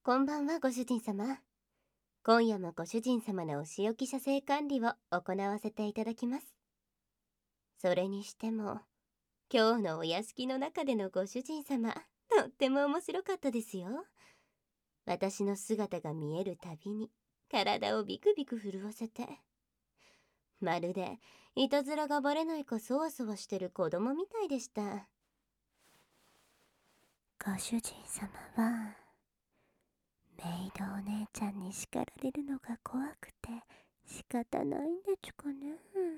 こんばんは、ご主人様。今夜もご主人様のお仕置き射精管理を行わせていただきます。それにしても、今日のお屋敷の中でのご主人様、とっても面白かったですよ。私の姿が見えるたびに、体をビクビク震わせて。まるで、いたずらがバレないかそわそわしてる子供みたいでした。 ご主人様は、メイドお姉ちゃんに叱られるのが怖くて仕方ないんでちゅかね。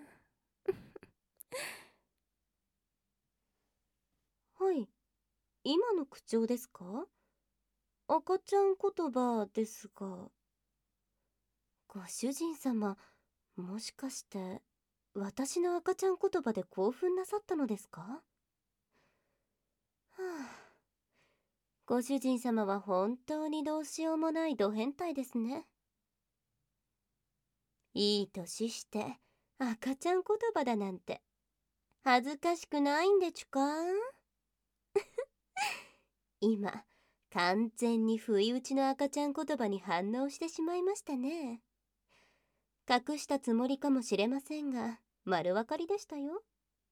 はい、今の口調ですか？赤ちゃん言葉ですが。ご主人様、もしかして私の赤ちゃん言葉で興奮なさったのですか？はあ、ご主人様は本当にどうしようもないド変態ですね。いい年して赤ちゃん言葉だなんて恥ずかしくないんでちゅか？今完全に不意打ちの赤ちゃん言葉に反応してしまいましたね。隠したつもりかもしれませんが丸分かりでしたよ。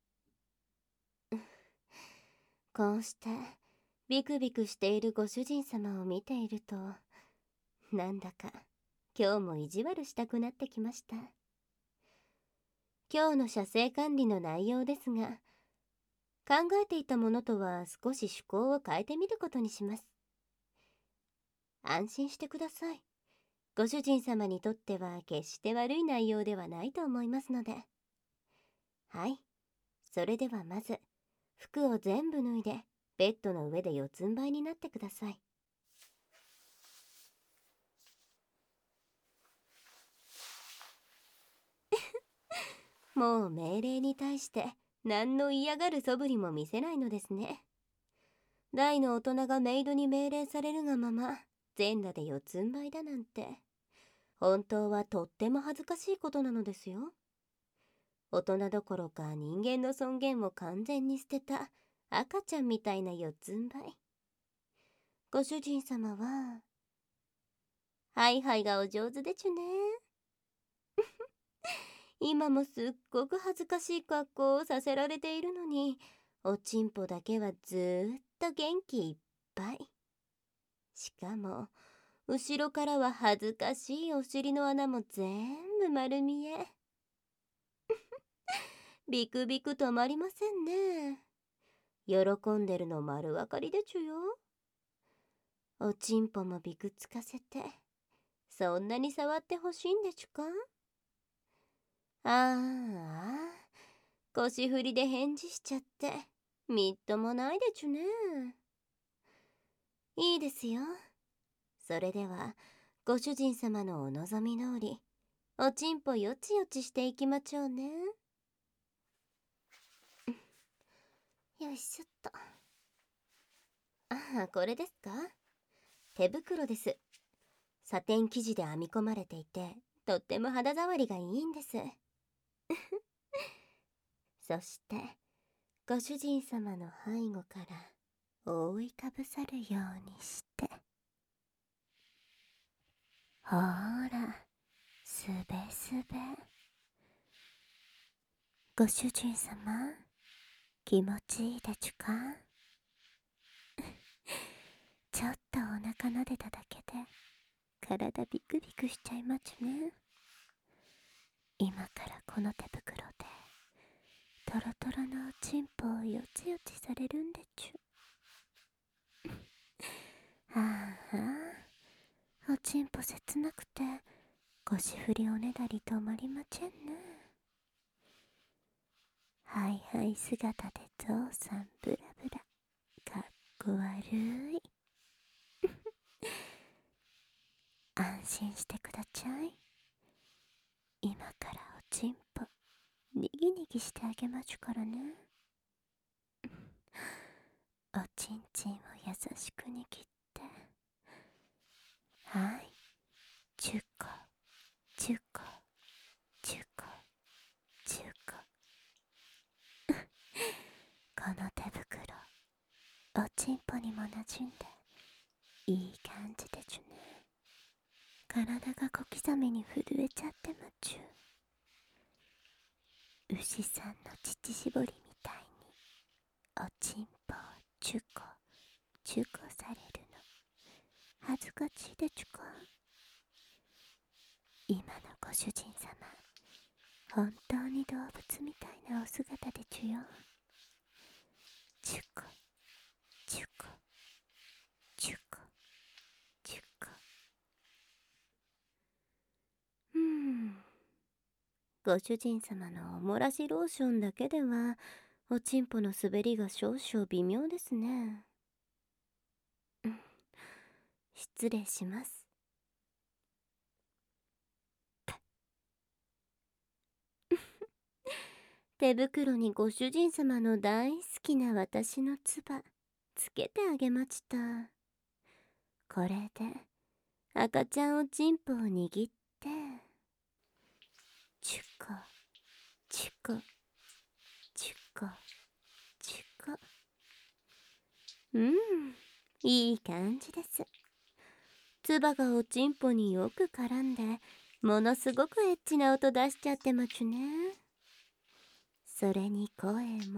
こうしてビクビクしているご主人様を見ていると、なんだか今日も意地悪したくなってきました。今日の射精管理の内容ですが、考えていたものとは少し趣向を変えてみることにします。安心してください。ご主人様にとっては決して悪い内容ではないと思いますので。はい、それではまず服を全部脱いでベッドの上で四つん這いになってください。もう命令に対して何の嫌がる素振りも見せないのですね。大の大人がメイドに命令されるがまま全裸で四つん這いだなんて、本当はとっても恥ずかしいことなのですよ。大人どころか人間の尊厳を完全に捨てた赤ちゃんみたいな四つん這い。ご主人様はハイハイがお上手でちゅね。今もすっごく恥ずかしい格好をさせられているのに、おちんぽだけはずーっと元気いっぱい。しかも後ろからは恥ずかしいお尻の穴も全部丸見え。ビクビク止まりませんね。喜んでるの丸分かりでちゅよ。おちんぽもビクつかせて、そんなに触ってほしいんでちゅか？ああ、腰振りで返事しちゃってみっともないでちゅね。いいですよ。それではご主人様のお望み通りおちんぽよちよちしていきまちょうね。よいしょっと。ああ、これですか？手袋です。サテン生地で編み込まれていてとっても肌触りがいいんです。そしてご主人様の背後から覆いかぶさるようにして、ほーら、すべすべ。ご主人様、気持ちいいでちゅか？ちょっとお腹撫でただけで体ビクビクしちゃいまちゅね。今からこの手袋でトロトロのおちんぽをよちよちされるんでちゅ。ああ、おちんぽ切なくて腰振りおねだり止まりまちぇんね。ハイハイ姿でゾウさんブラブラ、かっこ悪い。安心してくだちゃい。今からおちんぽにぎにぎしてあげまちゅからね。おちんちんを優しく握って、はい、チュコチュコチュコチュコ。この手袋おちんぽにもなじんでいい感感じでちゅね。体が小刻みに震えちゃってまちゅ。牛さんの乳搾りみたいにおちんぽをチュコチュコされるの恥ずかしいでちゅか。今のご主人様、本当に動物みたいなお姿でちゅよ。チュコチュコチュコチュコ。ご主人様のおもらしローションだけではおちんぽの滑りが少々微妙ですね。失礼します。手袋にご主人様の大好きな私の唾つけてあげました。これで赤ちゃんおちんぽを握ってチュコチュコチュコチュコ。いい感じです。唾がおちんぽによく絡んでものすごくエッチな音出しちゃってまちゅね。それに声も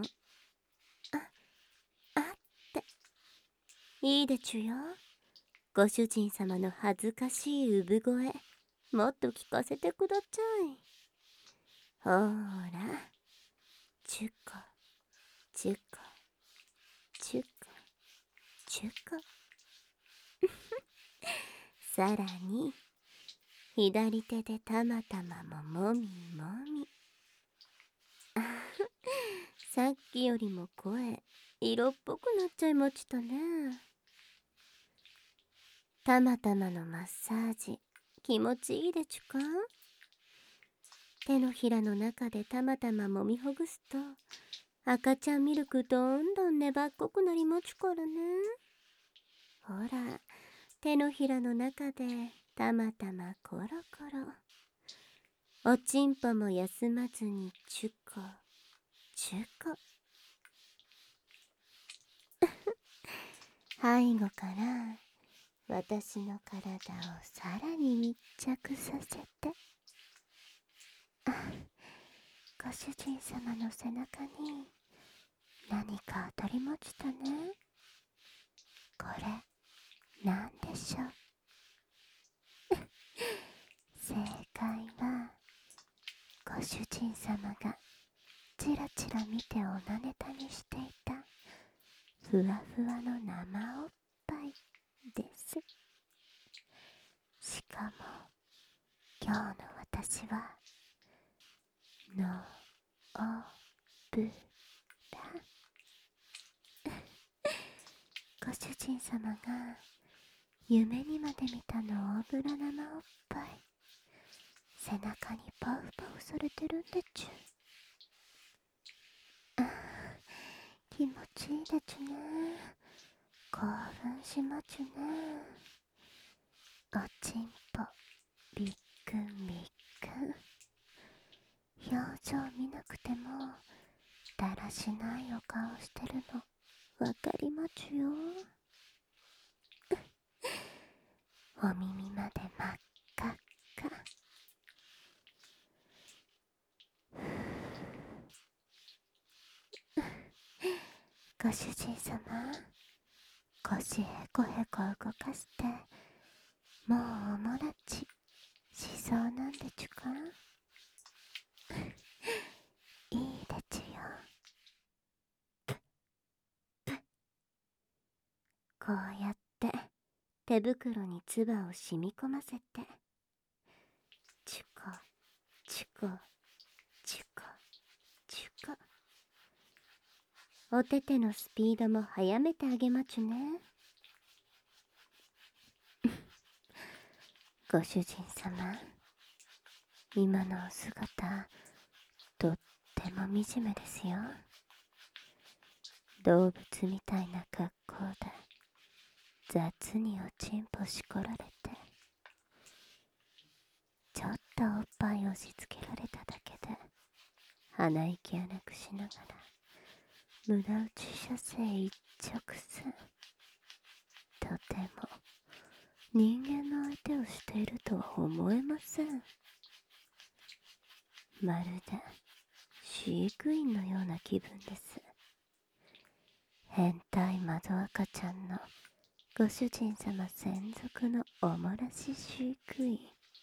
あっていいでちゅよ。ご主人様の恥ずかしい産声もっと聞かせてくだちゃい。ほーらチュコチュコチュコチュコさらに左手でたまたまももみもみ。さっきよりも声色っぽくなっちゃいましたね。たまたまのマッサージ気持ちいいでちゅか。手のひらの中でたまたまもみほぐすと赤ちゃんミルクどんどん粘っこくなりまちゅからね。ほら手のひらの中でたまたまコロコロおちんぽも休まずにチュコチュコ。背後から私の体をさらに密着させて、ご主人様の背中に何か当たりましたね。これなんでしょう。正解はご主人様がチラチラ見ておなねたにしていたふわふわの生おっぱいです。しかも今日の私はのおぶらご主人様が夢にまで見たのおぶら生おっぱい背中にパウパウされてるんでちゅ。気持ちいいでちゅね。興奮しまちゅね。おちんぽびっくんびっくん。表情見なくてもだらしないお顔してるのわかりまちゅよ。お耳まで真っ赤っか。ご主人様腰へこへこ動かしてもうおもらちしそうなんでちゅか。いいでちゅよ。こうやって手袋に唾を染み込ませてチュコチュコチュコチュコ。お手手のスピードも速めてあげまちゅね。ご主人様今のお姿とっても惨めですよ。動物みたいな格好で雑におちんぽしこられてちょっとおっぱい押し付けられただけで鼻息荒くしながら無駄打ち射精一直線。とても人間の相手をしているとは思えません。まるで飼育員のような気分です。変態窓赤ちゃんのご主人様専属のおもらし飼育員。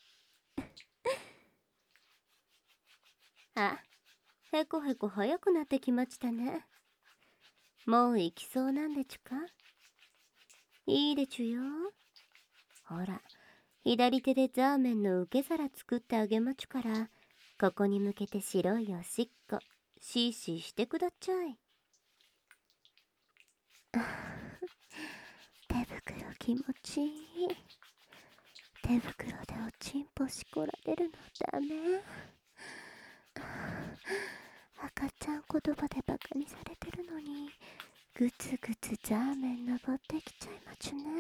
あ、へこへこ早くなってきましたね。もう行きそうなんでちゅか？いいでちゅよ。ほら、左手でザーメンの受け皿作ってあげまちゅから、ここに向けて白いおしっこ、シーシーしてくだちゃい。 手袋気持ちいい。手袋でおちんぽしこられるのダメ。赤ちゃん言葉でバカにされてるのに、ぐつぐつザーメン登ってきちゃいまちゅね。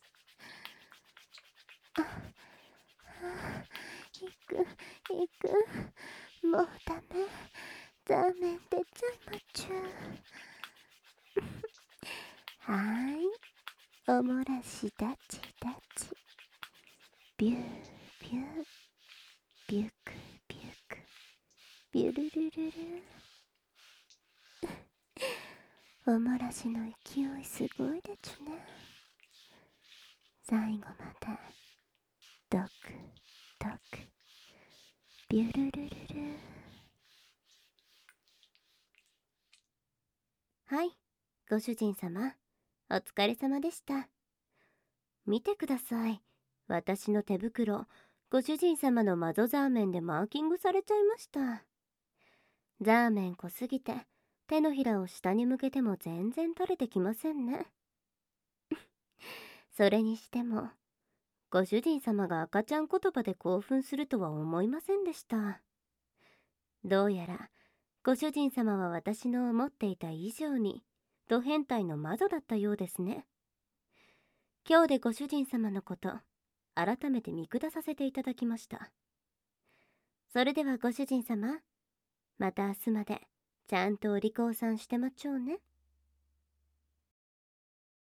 行く。もうダメ。ザーメン出ちゃいまちゅ。はーい。おもらしだちだち。ビュービュー。ビュクビュク。ビュルルルル。おもらしの勢いすごいでちゅね。最後までドクドクビュルルルル。 はい、ご主人様、お疲れ様でした。見てください。私の手袋、ご主人様の窓ザーメンでマーキングされちゃいました。ザーメン濃すぎて、手のひらを下に向けても全然取れてきませんね。それにしても、ご主人様が赤ちゃん言葉で興奮するとは思いませんでした。どうやら、ご主人様は私の思っていた以上に、ド変態の窓だったようですね。今日でご主人様のこと、改めて見下させていただきました。それではご主人様、また明日まで、ちゃんとお利口さんしてまっちょうね。